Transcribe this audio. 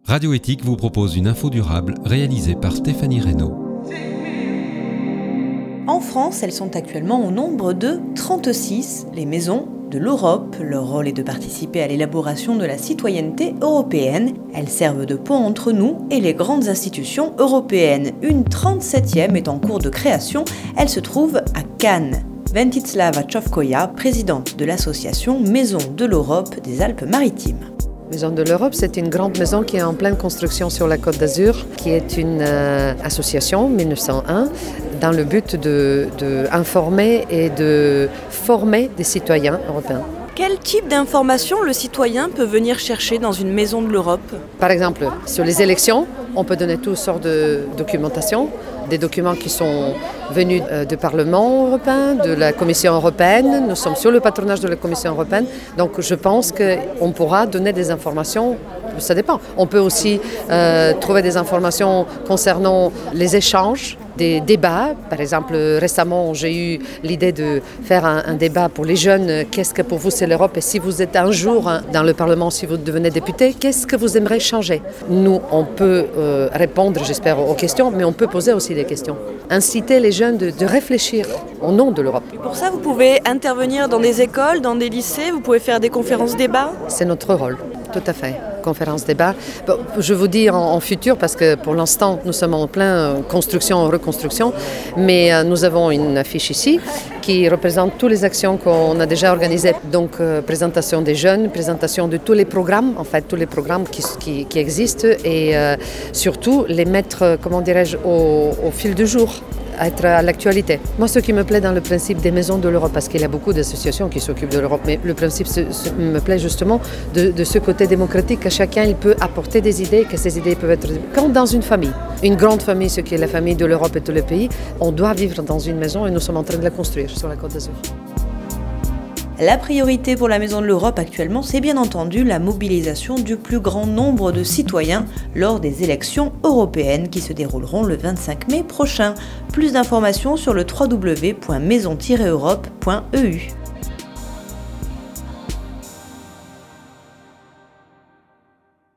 Radio Éthique vous propose une info durable réalisée par Stéphanie Reynaud. En France, elles sont actuellement au nombre de 36, les maisons de l'Europe. Leur rôle est de participer à l'élaboration de la citoyenneté européenne. Elles servent de pont entre nous et les grandes institutions européennes. Une 37e est en cours de création. Elle se trouve à Cannes. Ventislava Čovkoja, présidente de l'association Maisons de l'Europe des Alpes-Maritimes. Maison de l'Europe, c'est une grande maison qui est en pleine construction sur la Côte d'Azur, qui est une association 1901 dans le but d'informer et de former des citoyens européens. Quel type d'informations le citoyen peut venir chercher dans une maison de l'Europe ? Par exemple, sur les élections, on peut donner toutes sortes de documentation, des documents qui sont venus du Parlement européen, de la Commission européenne. Nous sommes sous le patronage de la Commission européenne, donc je pense qu'on pourra donner des informations, ça dépend. On peut aussi trouver des informations concernant les échanges, des débats. Par exemple, récemment, j'ai eu l'idée de faire un débat pour les jeunes. Qu'est-ce que pour vous c'est l'Europe? Et si vous êtes un jour dans le Parlement, si vous devenez député, qu'est-ce que vous aimeriez changer? Nous, on peut répondre, j'espère, aux questions, mais on peut poser aussi des questions. Inciter les jeunes de réfléchir au nom de l'Europe. Pour ça, vous pouvez intervenir dans des écoles, dans des lycées, vous pouvez faire des conférences-débats? C'est notre rôle, tout à fait. Conférence-débat. Bon, je vous dis en futur, parce que pour l'instant, nous sommes en plein construction, reconstruction, mais nous avons une affiche ici qui représente toutes les actions qu'on a déjà organisées. Donc, présentation des jeunes, présentation de tous les programmes, en fait, tous les programmes qui existent et surtout les mettre, comment dirais-je, au fil du jour. Être à l'actualité. Moi, ce qui me plaît dans le principe des maisons de l'Europe, parce qu'il y a beaucoup d'associations qui s'occupent de l'Europe, mais le principe me plaît justement de ce côté démocratique, que chacun il peut apporter des idées, que ces idées peuvent être comme dans une famille. Une grande famille, ce qui est la famille de l'Europe et tous les pays, on doit vivre dans une maison et nous sommes en train de la construire sur la Côte d'Azur. La priorité pour la Maison de l'Europe actuellement, c'est bien entendu la mobilisation du plus grand nombre de citoyens lors des élections européennes qui se dérouleront le 25 mai prochain. Plus d'informations sur le www.maison-europe.eu.